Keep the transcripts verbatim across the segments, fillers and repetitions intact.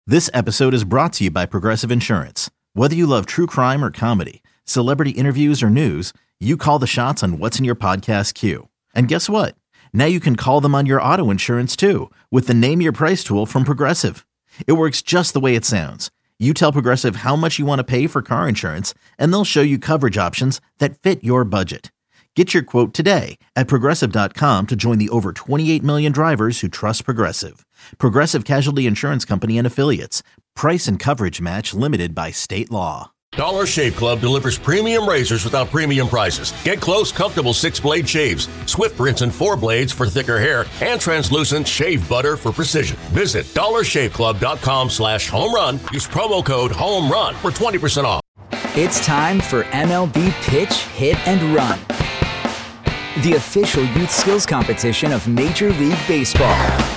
This episode is brought to you by Progressive Insurance. Whether you love true crime or comedy, celebrity interviews or news, you call the shots on what's in your podcast queue. And guess what? Now you can call them on your auto insurance too with the Name Your Price tool from Progressive. It works just the way it sounds. You tell Progressive how much you want to pay for car insurance, and they'll show you coverage options that fit your budget. Get your quote today at Progressive dot com to join the over twenty-eight million drivers who trust Progressive. Progressive Casualty Insurance Company and Affiliates. Price and coverage match limited by state law. Dollar Shave Club delivers premium razors without premium prices. Get close, comfortable six-blade shaves, Swift rinse and four blades for thicker hair, and translucent shave butter for precision. Visit dollar shave club dot com slash home run. Use promo code HOMERUN for twenty percent off. It's time for M L B Pitch, Hit, and Run, the official youth skills competition of Major League Baseball.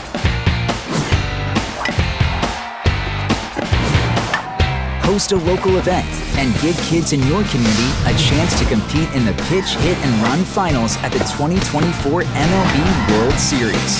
Host a local event and give kids in your community a chance to compete in the Pitch, Hit, and Run finals at the twenty twenty-four M L B World Series.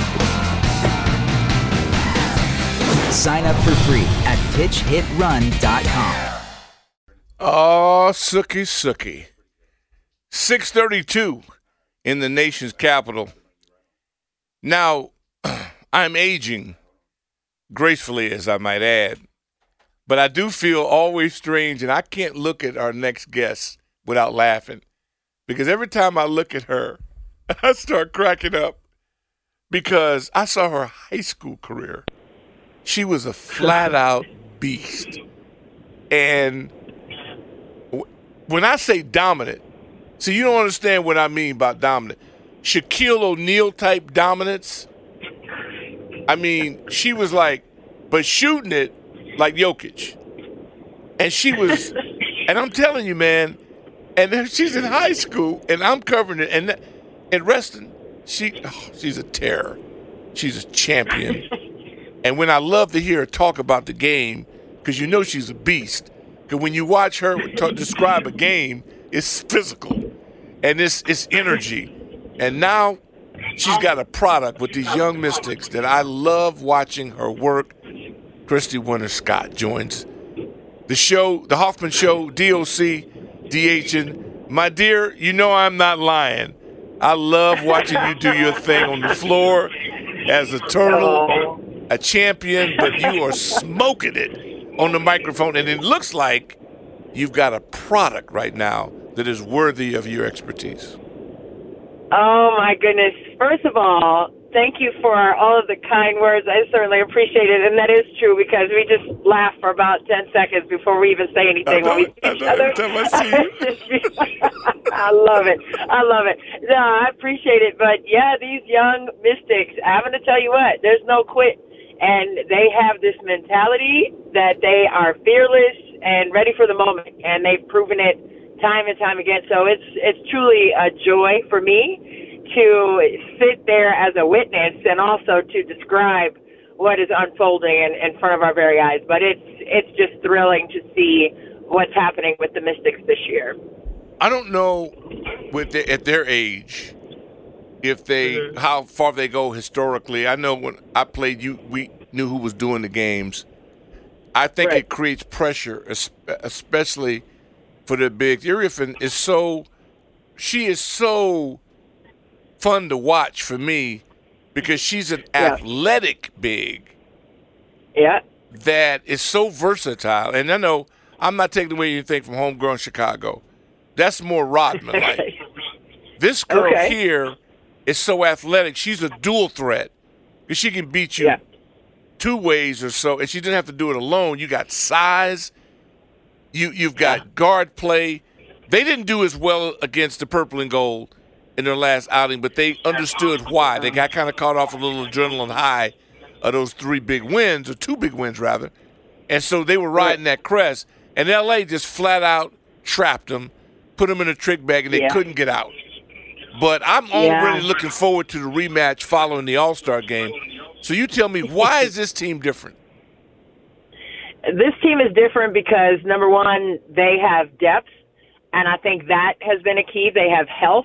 Sign up for free at pitch hit run dot com. Oh, sookie, sookie. six thirty-two in the nation's capital. Now, I'm aging gracefully, as I might add. But I do feel always strange, and I can't look at our next guest without laughing. Because every time I look at her, I start cracking up. Because I saw her high school career. She was a flat-out beast. And when I say dominant, see, you don't understand what I mean by dominant. Shaquille O'Neal-type dominance. I mean, she was like, but shooting it, like Jokic. And she was, and I'm telling you, man, and then she's in high school, and I'm covering it, and and Reston, she, oh, she's a terror. She's a champion. And when I love to hear her talk about the game, because you know she's a beast, because when you watch her talk, describe a game, it's physical, and it's, it's energy. And now she's got a product with these young mystics that I love watching her work. Christy Winter Scott joins the show, the Hoffman Show, D O C, D H. And my dear, you know I'm not lying. I love watching you do your thing on the floor as a turtle, a champion, but you are smoking it on the microphone. And it looks like you've got a product right now that is worthy of your expertise. Oh, my goodness. First of all, thank you for all of the kind words. I certainly appreciate it. And that is true because we just laugh for about ten seconds before we even say anything when we see each other. I love it. I love it. No, I appreciate it. But, yeah, these young mystics, I'm going to tell you what, there's no quit. And they have this mentality that they are fearless and ready for the moment. And they've proven it time and time again. So it's it's truly a joy for me to sit there as a witness and also to describe what is unfolding in, in front of our very eyes. But it's it's just thrilling to see what's happening with the Mystics this year. I don't know with the, at their age if they mm-hmm. how far they go historically. I know when I played, you we knew who was doing the games. I think right. It creates pressure, especially for the big. Iriffin is so she is so fun to watch for me because she's an yeah. athletic big. Yeah. That is so versatile. And I know I'm not taking away anything from homegrown Chicago. That's more Rodman like. This girl okay. here is so athletic. She's a dual threat because she can beat you yeah. two ways or so, and she didn't have to do it alone. You got size. You, you've got yeah. guard play. They didn't do as well against the purple and gold in their last outing, but they understood why. They got kind of caught off a little adrenaline high of those three big wins, or two big wins, rather. And so they were riding that crest, and L A just flat out trapped them, put them in a trick bag, and they yeah. couldn't get out. But I'm already yeah. looking forward to the rematch following the All-Star game. So you tell me, why is this team different? This team is different because, number one, they have depth, and I think that has been a key. They have health,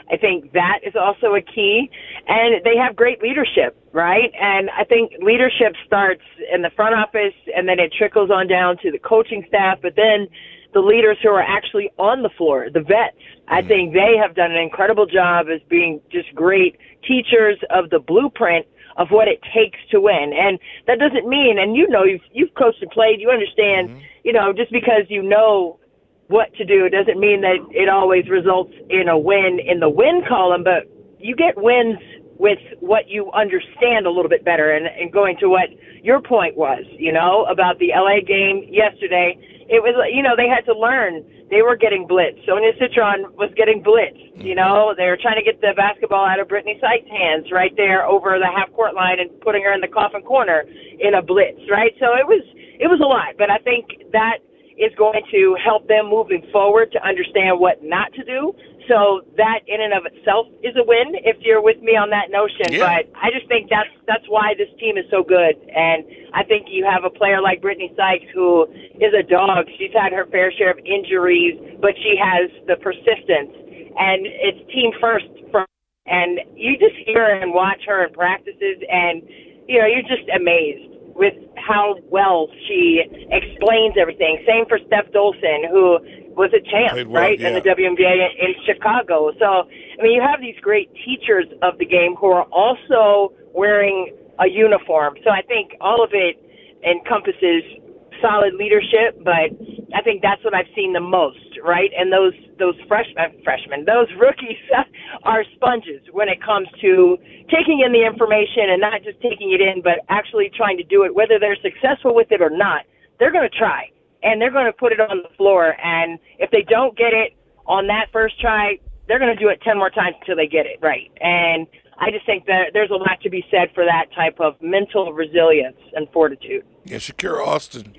I think that is also a key. And they have great leadership, right? And I think leadership starts in the front office, and then it trickles on down to the coaching staff, but then the leaders who are actually on the floor, the vets. I think they have done an incredible job as being just great teachers of the blueprint of what it takes to win. And that doesn't mean, and you know, you've, you've coached and played, you understand, mm-hmm. you know, just because you know what to do doesn't mean that it always results in a win in the win column, but you get wins with what you understand a little bit better. And, and going to what your point was, you know, about the L A game yesterday, it was, you know, they had to learn. They were getting blitzed. Sonia Citron was getting blitzed. You know, they were trying to get the basketball out of Brittany Sykes' hands right there over the half-court line and putting her in the coffin corner in a blitz, right? So it was it was a lot. But I think that is going to help them moving forward to understand what not to do. So that in and of itself is a win, if you're with me on that notion. Yeah. But I just think that's that's why this team is so good. And I think you have a player like Brittany Sykes who is a dog. She's had her fair share of injuries, but she has the persistence. And it's team first. For, and you just hear and watch her in practices, and, you know, you're just amazed with how well she explains everything. Same for Steph Dolson, who was a champ, well, right, yeah. in the W N B A in Chicago. So, I mean, you have these great teachers of the game who are also wearing a uniform. So I think all of it encompasses solid leadership, but I think that's what I've seen the most, right? And those those freshmen, freshmen, those rookies are sponges when it comes to taking in the information and not just taking it in, but actually trying to do it, whether they're successful with it or not. They're going to try. And they're going to put it on the floor. And if they don't get it on that first try, they're going to do it ten more times until they get it right. And I just think that there's a lot to be said for that type of mental resilience and fortitude. Yeah, Shakira Austin.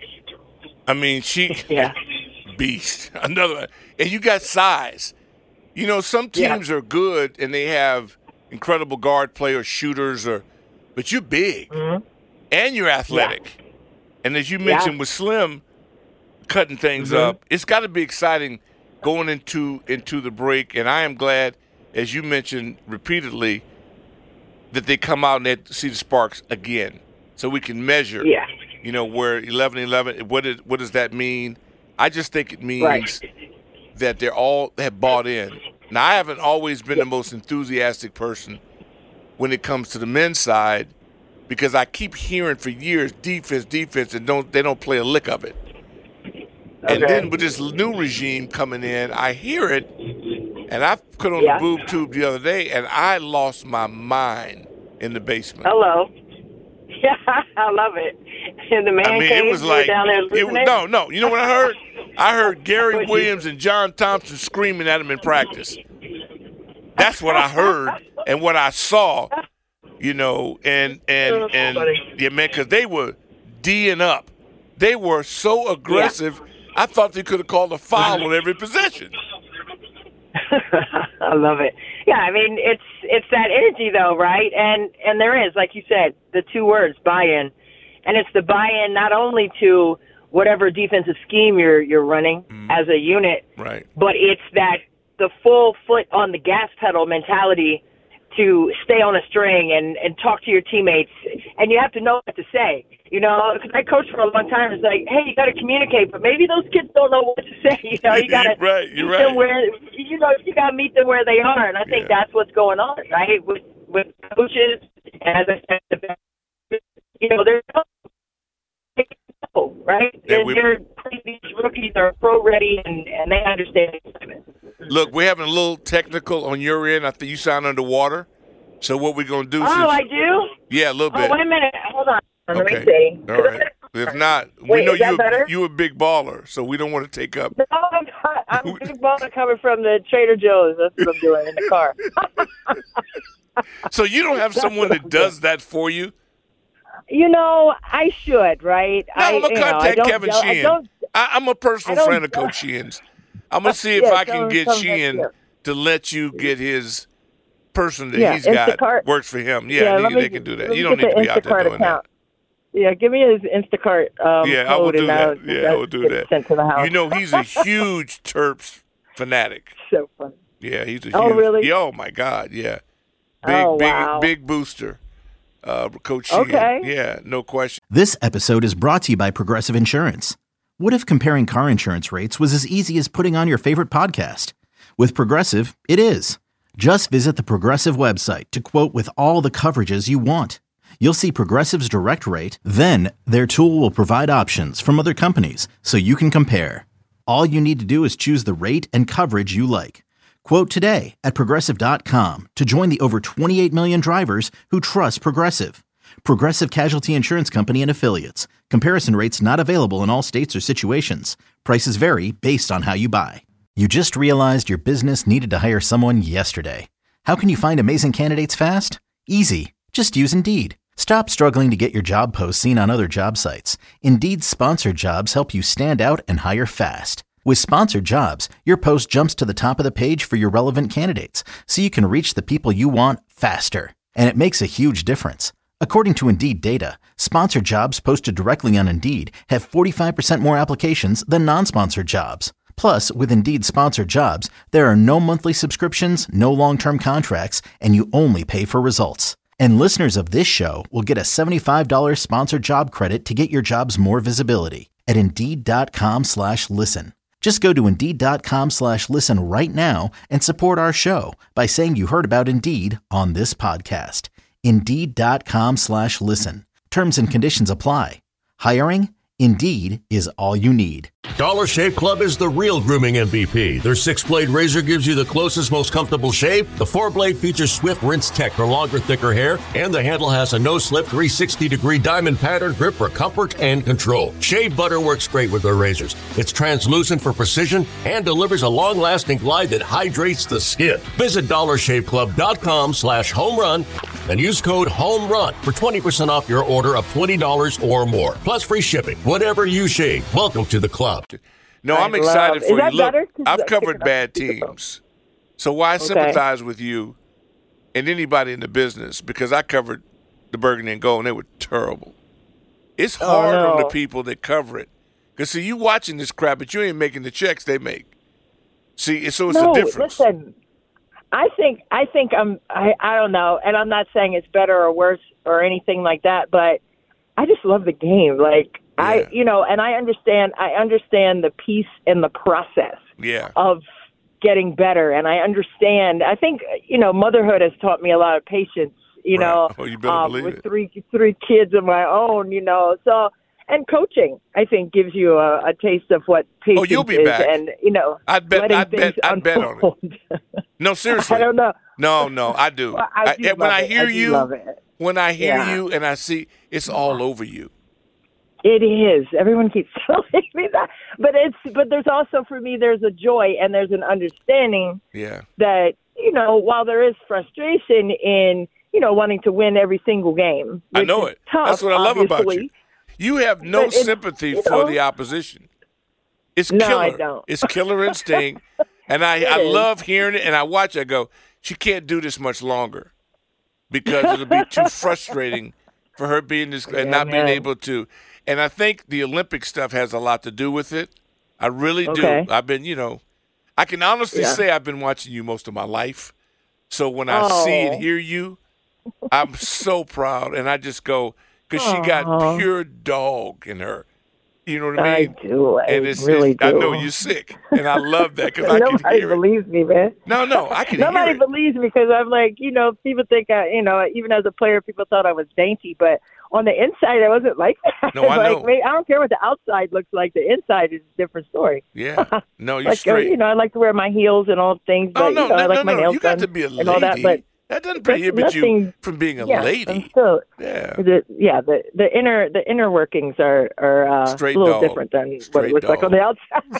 I mean, she yeah. beast. Another, and you got size. You know, some teams yeah. are good and they have incredible guard play or shooters, or, but you're big mm-hmm. and you're athletic. Yeah. And as you mentioned yeah. with Slim cutting things mm-hmm. up, it's got to be exciting going into into the break. And I am glad, as you mentioned repeatedly, that they come out and they see the sparks again, so we can measure. Yeah. You know, where eleven eleven. What is what does that mean? I just think it means right. that they're all have bought in. Now, I haven't always been the most enthusiastic person when it comes to the men's side, because I keep hearing for years defense, defense, and don't they don't play a lick of it. Okay. And then with this new regime coming in, I hear it, and I put on yeah. the boob tube the other day, and I lost my mind in the basement. Hello. Yeah, I love it. In the man I mean, cave, it was like down there it was, no, no. You know what I heard? I heard Gary Williams and John Thompson screaming at him in practice. That's what I heard and what I saw. You know, and and oh, and funny. yeah, man, because they were D'ing up. They were so aggressive. Yeah. I thought they could have called a foul on every possession. I love it. Yeah, I mean, it's it's that energy, though, right? And and there is, like you said, the two words, buy-in. And it's the buy-in not only to whatever defensive scheme you're you're running mm. as a unit, right? But it's that the full foot on the gas pedal mentality to stay on a string and, and talk to your teammates. And you have to know what to say. You know, because I coached for a long time. It's like, hey, you got to communicate, but maybe those kids don't know what to say. You know, you got to right, meet right. them where you know you got to meet them where they are, and I think yeah. that's what's going on, right? With with coaches, and as I said, you know, they're right. Yeah, and they're, these rookies are pro ready, and, and they understand. Look, we're having a little technical on your end. I think you sound underwater. So what we're gonna do? Oh, since, I do. Yeah, a little bit. Oh, wait a minute. Hold on. Let okay. me see. All right. If not, we Wait, know is that you better? you a big baller, so we don't want to take up. No, I'm not. I'm a big baller coming from the Trader Joe's. That's what I'm doing in the car. So you don't have someone that does that for you? You know, I should, right? No, I'm going to contact know, Kevin I Sheehan. I I, I'm a personal friend of Coach Sheehan's. I'm going to see if yeah, I can get Sheehan to let you get his person that yeah, he's got Instacart. works for him. Yeah, yeah they, me, they can do that. You don't need to be out there doing account. that. Yeah, give me his Instacart um, yeah, code. I will do and that. I'll, yeah, I will do that. Sent to the house. You know, he's a huge Terps fanatic. So funny. Yeah, he's a Oh, huge. really? Yeah, oh my God, yeah. Big, Oh, big, wow. big booster. Uh, Coach Sheehan. Okay. Yeah, no question. This episode is brought to you by Progressive Insurance. What if comparing car insurance rates was as easy as putting on your favorite podcast? With Progressive, it is. Just visit the Progressive website to quote with all the coverages you want. You'll see Progressive's direct rate, then their tool will provide options from other companies so you can compare. All you need to do is choose the rate and coverage you like. Quote today at Progressive dot com to join the over twenty-eight million drivers who trust Progressive. Progressive Casualty Insurance Company and Affiliates. Comparison rates not available in all states or situations. Prices vary based on how you buy. You just realized your business needed to hire someone yesterday. How can you find amazing candidates fast? Easy. Just use Indeed. Stop struggling to get your job posts seen on other job sites. Indeed's sponsored jobs help you stand out and hire fast. With sponsored jobs, your post jumps to the top of the page for your relevant candidates, so you can reach the people you want faster. And it makes a huge difference. According to Indeed data, sponsored jobs posted directly on Indeed have forty-five percent more applications than non-sponsored jobs. Plus, with Indeed sponsored jobs, there are no monthly subscriptions, no long-term contracts, and you only pay for results. And listeners of this show will get a seventy-five dollars sponsored job credit to get your jobs more visibility at Indeed.com slash listen. Just go to Indeed.com slash listen right now and support our show by saying you heard about Indeed on this podcast. Indeed.com slash listen. Terms and conditions apply. Hiring? Indeed is all you need. Dollar Shave Club is the real grooming M V P. Their six-blade razor gives you the closest, most comfortable shave. The four-blade features Swift Rinse Tech for longer, thicker hair. And the handle has a no-slip three hundred sixty degree diamond pattern grip for comfort and control. Shave butter works great with their razors. It's translucent for precision and delivers a long-lasting glide that hydrates the skin. Visit dollar shave club dot com slash home run and use code HOMERUN for twenty percent off your order of twenty dollars or more. Plus free shipping. Whatever you shave, welcome to the club. No, I'm I excited love- for is you. that Look, better? 'Cause I've I'm covered picking up bad speakerphone. teams. So why Okay. sympathize with you and anybody in the business? Because I covered the Burgundy and Gold, and they were terrible. It's Oh, hard on the no. people that cover it. Because, see, you watching this crap, but you ain't making the checks they make. See, so it's no, a difference. listen. I think I think I'm I, I don't know, and I'm not saying it's better or worse or anything like that, but I just love the game. Like Yeah. I you know, and I understand I understand the peace and the process Yeah. of getting better, and I understand I think, you know, motherhood has taught me a lot of patience, you Right. know, Oh, you better um, believe with it. three three kids of my own, you know. So and coaching, I think, gives you a, a taste of what patience Oh, you'll be is, back. and you know, I'd bet- letting I'd bet- things I'd bet on it. unfold. No, seriously. I don't know. No, no, I do. Well, I do when love I it. hear I do you, love it. when I hear Yeah. you and I see it's all over you. It is. Everyone keeps telling me that, but it's. But there's also for me, there's a joy and there's an understanding Yeah. that, you know, while there is frustration in, you know, wanting to win every single game. I which know is it. Tough, That's what I love about obviously. you. You have no But it's- sympathy you for know- the opposition. It's No, killer. I don't. It's killer instinct. And I, I is. love hearing it, and I watch it. I go, she can't do this much longer because it'll be too frustrating for her being this and Yeah, not being man. able to. And I think the Olympic stuff has a lot to do with it. I really Okay. do. I've been, you know, I can honestly Yeah. say I've been watching you most of my life. So when I see and Oh. hear you, I'm so proud. And I just go, because she got Aw. pure dog in her. You know what I I mean? do. I and it's, really it's- do. I know you're sick, and I love that because I can Nobody hear it. believes me, man. No, no, I can Nobody hear it. believes me because I'm like, you know, people think, I, you know, even as a player, people thought I was dainty, but on the inside, I wasn't like that. No, I like, know. wait, I don't care what the outside looks like. The inside is a different story. Yeah, no, you're like, uh, straight. you know, I like to wear my heels and all things, but oh no, you know, no, I like no, my no! nails You got done to be a lady. and all that. But that doesn't that's prohibit you nothing- from being a yeah, lady. I'm still, yeah, the, yeah, the the inner the inner workings are are uh, Straight a little dog. different than what Straight it looks like on the outside.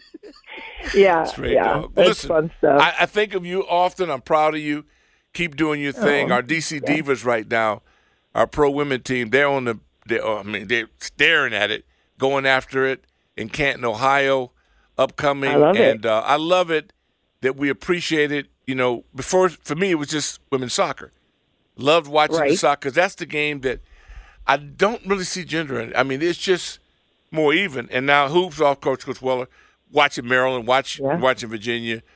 yeah, Straight yeah, dog. that's Listen, fun stuff. I, I think of you often. I'm proud of you. Keep doing your thing. Oh, Our D C Divas right now, our pro women team, they're on the. They, oh, I mean, they're staring at it, going after it in Canton, Ohio, upcoming, I love it. and uh, I love it that we appreciate it. You know, before for me it was just women's soccer. Loved watching the Right. soccer because that's the game that I don't really see gender in it. I mean, it's just more even. And now hoops, off course, Coach Weller, watching Maryland, watch Yeah. watching Virginia,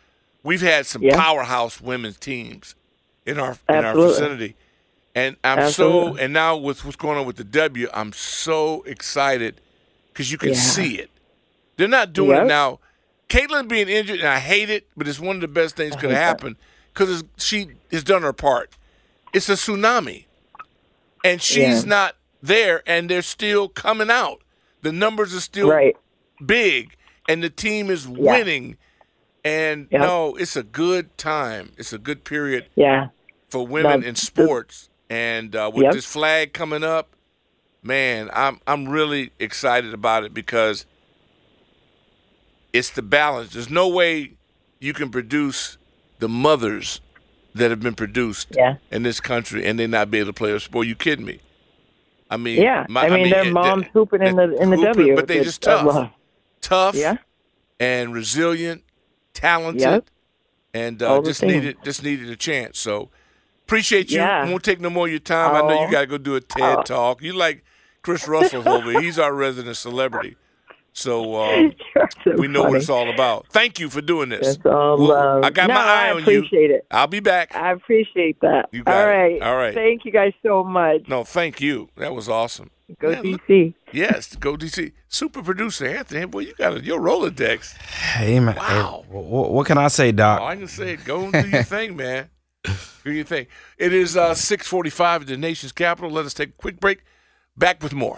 we've had some Yeah. powerhouse women's teams in our in our Absolutely. vicinity. And I'm Absolutely. so, and now with what's going on with the W, I'm so excited because you can Yeah. see it. They're not doing Yep. it now. Caitlin being injured, and I hate it, but it's one of the best things could hate that. happen because she has done her part. It's a tsunami, and she's Yeah. not there, and they're still coming out. The numbers are still Right. big, and the team is winning. And Yep. no, it's a good time. It's a good period Yeah. for women No, in the- sports. And uh, with Yep. this flag coming up, man, I'm I'm really excited about it because it's the balance. There's no way you can produce the mothers that have been produced Yeah. in this country and they not be able to play a sport. You kidding me? I mean, Yeah. my- I mean, their it- moms they- hooping in the in the hooping, W. but they It's- just I tough, love- tough, Yeah. and resilient, talented, Yep. and All uh, the just things. needed just needed a chance. So appreciate you. Yeah. I won't take no more of your time. I know you Oh. got to go do a TED Oh. talk. You like Chris Russell over here. He's our resident celebrity. So um, You're so we know what funny. it's all about. Thank you for doing this. It's all Well, love. I got No, my eye I on you. appreciate it. I'll be back. I appreciate that. You got all it. right. All right. Thank you guys so much. No, thank you. That was awesome. Go Man, D look- C. Yes, go D C. Super producer Anthony. Boy, you got a, your Rolodex. Hey, man. Wow. Hey, wh- what can I say, Doc? Oh, I can say it. Go and do your thing, man. Do your thing. It is uh, six forty-five at the nation's capital. Let us take a quick break. Back with more.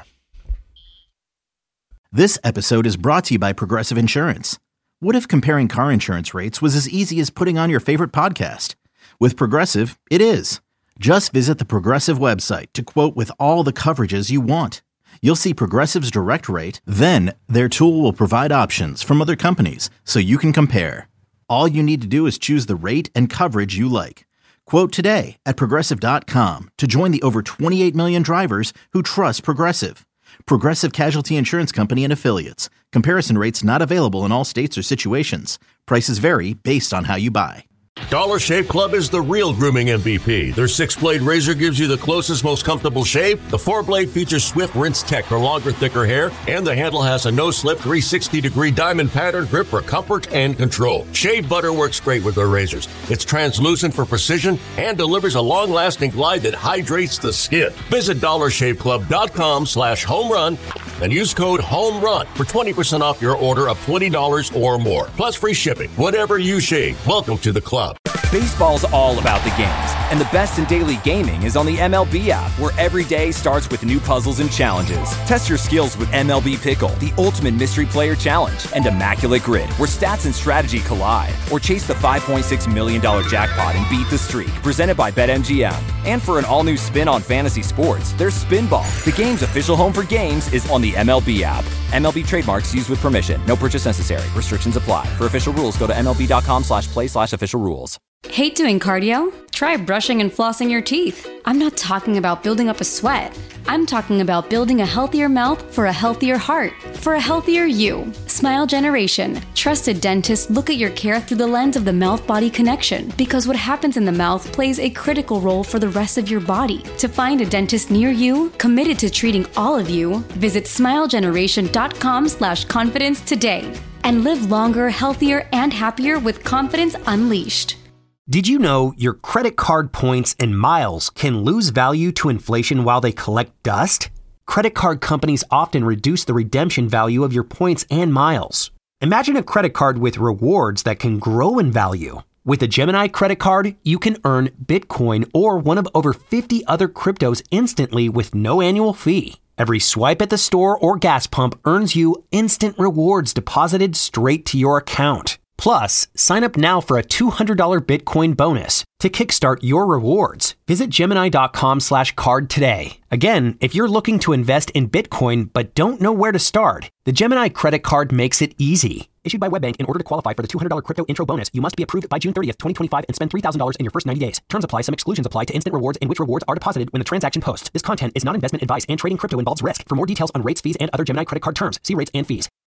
This episode is brought to you by Progressive Insurance. What if comparing car insurance rates was as easy as putting on your favorite podcast? With Progressive, it is. Just visit the Progressive website to quote with all the coverages you want. You'll see Progressive's direct rate, then their tool will provide options from other companies so you can compare. All you need to do is choose the rate and coverage you like. Quote today at Progressive dot com to join the over twenty-eight million drivers who trust Progressive. Progressive Casualty Insurance Company and Affiliates. Comparison rates not available in all states or situations. Prices vary based on how you buy. Dollar Shave Club is the real grooming M V P. Their six-blade razor gives you the closest, most comfortable shave. The four-blade features Swift Rinse Tech for longer, thicker hair. And the handle has a no-slip three hundred sixty degree diamond pattern grip for comfort and control. Shave butter works great with their razors. It's translucent for precision and delivers a long-lasting glide that hydrates the skin. Visit dollar shave club dot com slash home run and use code HOMERUN for twenty percent off your order of twenty dollars or more. Plus free shipping. Whatever you shave, welcome to the club. Baseball's all about the games, and the best in daily gaming is on the M L B app, where every day starts with new puzzles and challenges. Test your skills with M L B Pickle, the ultimate mystery player challenge, and Immaculate Grid, where stats and strategy collide. Or chase the five point six million dollars jackpot and beat the streak, presented by BetMGM. And for an all-new spin on fantasy sports, there's Spinball. The game's official home for games is on the M L B app. M L B trademarks used with permission. No purchase necessary. Restrictions apply. For official rules, go to MLB.com slash play slash official rules. Hate doing cardio? Try brushing and flossing your teeth. I'm not talking about building up a sweat. I'm talking about building a healthier mouth for a healthier heart, for a healthier you. Smile Generation. Trusted dentists look at your care through the lens of the mouth-body connection, because what happens in the mouth plays a critical role for the rest of your body. To find a dentist near you, committed to treating all of you, visit smilegeneration.com slash confidence today. And live longer, healthier, and happier with confidence unleashed. Did you know your credit card points and miles can lose value to inflation while they collect dust? Credit card companies often reduce the redemption value of your points and miles. Imagine a credit card with rewards that can grow in value. With a Gemini credit card, you can earn Bitcoin or one of over fifty other cryptos instantly with no annual fee. Every swipe at the store or gas pump earns you instant rewards deposited straight to your account. Plus, sign up now for a two hundred dollars Bitcoin bonus to kickstart your rewards. Visit Gemini.com slash card today. Again, if you're looking to invest in Bitcoin but don't know where to start, the Gemini credit card makes it easy. Issued by WebBank, in order to qualify for the two hundred dollars crypto intro bonus, you must be approved by June thirtieth, twenty twenty-five and spend three thousand dollars in your first ninety days. Terms apply. Some exclusions apply to instant rewards, in which rewards are deposited when the transaction posts. This content is not investment advice, and trading crypto involves risk. For more details on rates, fees, and other Gemini credit card terms, see rates and fees.